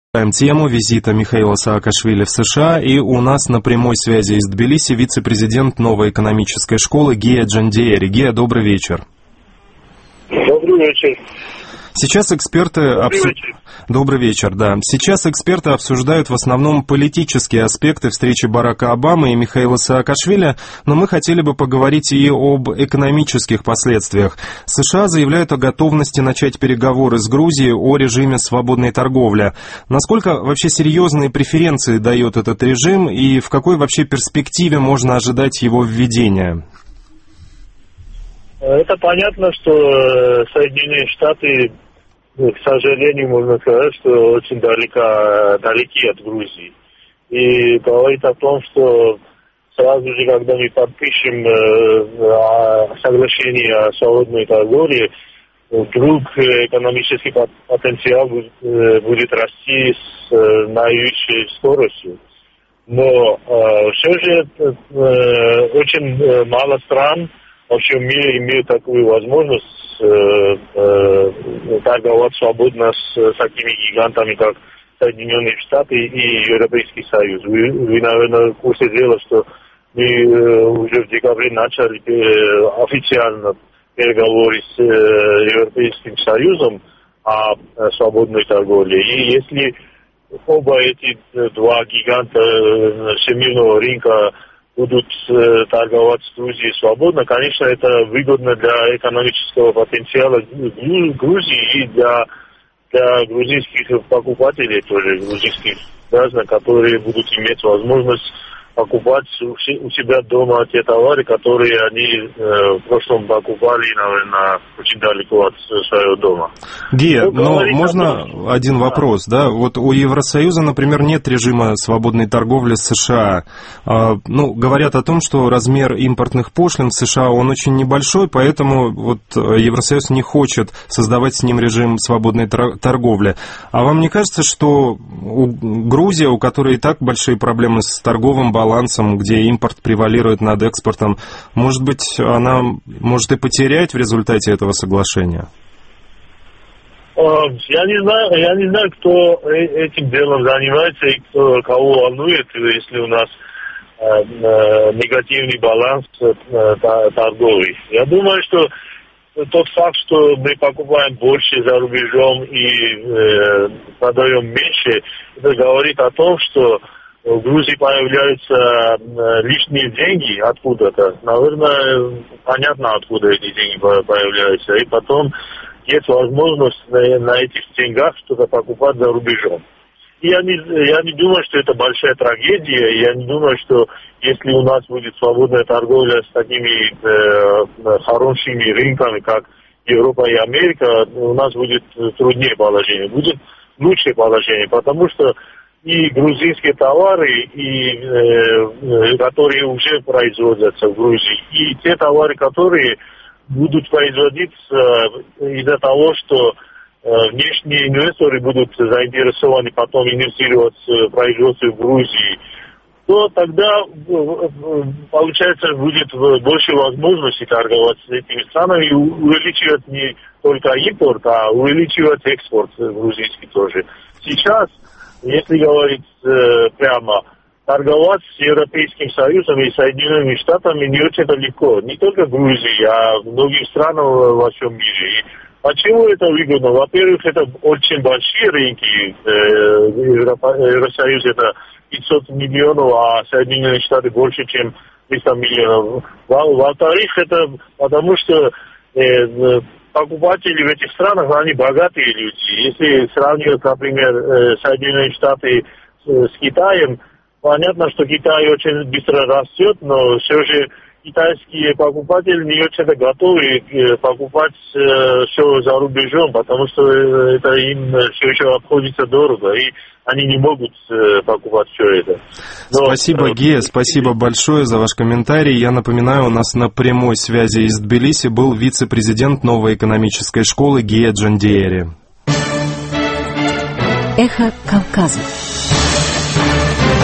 Тему визита Михаила Саакашвили в США, и у нас на прямой связи из Тбилиси вице-президент новой экономической школы Гия Джандиери. Гия, добрый вечер. Добрый вечер. Сейчас эксперты... Добрый вечер, да. Сейчас эксперты обсуждают в основном политические аспекты встречи Барака Обамы и Михаила Саакашвили, но мы хотели бы поговорить и об экономических последствиях. США заявляют о готовности начать переговоры с Грузией о режиме свободной торговли. Насколько вообще серьезные преференции дает этот режим и в какой вообще перспективе можно ожидать его введения? Это понятно, что Соединенные Штаты, к сожалению, можно сказать, что очень далеки от Грузии. И говорит о том, что сразу же, когда мы подпишем соглашение о свободной торговле, вдруг экономический потенциал будет расти с наивысшей скоростью. Но все же очень мало стран во всем мире имеют такую возможность торговать свободно с такими гигантами, как Соединенные Штаты и Европейский Союз. Вы, наверное, в курсе дела, что мы уже в декабре начали официально переговоры с Европейским Союзом о свободной торговле. И если оба эти два гиганта всемирного рынка будут торговать с Грузией свободно, конечно, это выгодно для экономического потенциала Грузии и для грузинских покупателей тоже, грузинских граждан, которые будут иметь возможность покупать у себя дома те товары, которые они в прошлом покупали, наверное, очень далеко от своего дома. Гия, но можно один вопрос, да? Вот у Евросоюза, например, нет режима свободной торговли с США. Говорят о том, что размер импортных пошлин в США, он очень небольшой, поэтому вот Евросоюз не хочет создавать с ним режим свободной торговли. А вам не кажется, что Грузия, у которой и так большие проблемы с торговым балансом, где импорт превалирует над экспортом, может быть, она может и потерять в результате этого соглашения? Я не знаю, кто этим делом занимается и кого волнует, если у нас негативный баланс торговый. Я думаю, что тот факт, что мы покупаем больше за рубежом и продаем меньше, это говорит о том, что в Грузии появляются лишние деньги откуда-то. Наверное, понятно, откуда эти деньги появляются. И потом есть возможность на этих деньгах что-то покупать за рубежом. И я не думаю, что это большая трагедия. Я не думаю, что если у нас будет свободная торговля с такими хорошими рынками, как Европа и Америка, у нас будет труднее положение. Будет лучшее положение, потому что и грузинские товары, которые уже производятся в Грузии, и те товары, которые будут производиться из-за того, что внешние инвесторы будут заинтересованы потом инвестировать в производство в Грузии, то тогда, получается, будет больше возможностей торговать с этими странами и увеличивать не только импорт, а увеличивать экспорт грузинский тоже. Сейчас, если говорить прямо, торговать с Европейским Союзом и Соединенными Штатами не очень-то легко. Не только в Грузии, а в многих странах во всем мире. И почему это выгодно? Во-первых, это очень большие рынки. Евросоюз это 500 миллионов, а Соединенные Штаты больше, чем 300 миллионов. Во-вторых, это потому что покупатели в этих странах, они богатые люди. Если сравнивать, например, Соединенные Штаты с Китаем, понятно, что Китай очень быстро растет, но все же китайские покупатели не очень готовы покупать все за рубежом, потому что это им все еще обходится дорого, и они не могут покупать все это. Спасибо, Гия, спасибо большое за ваш комментарий. Я напоминаю, у нас на прямой связи из Тбилиси был вице-президент новой экономической школы Гия Джандиери. Эхо Кавказа.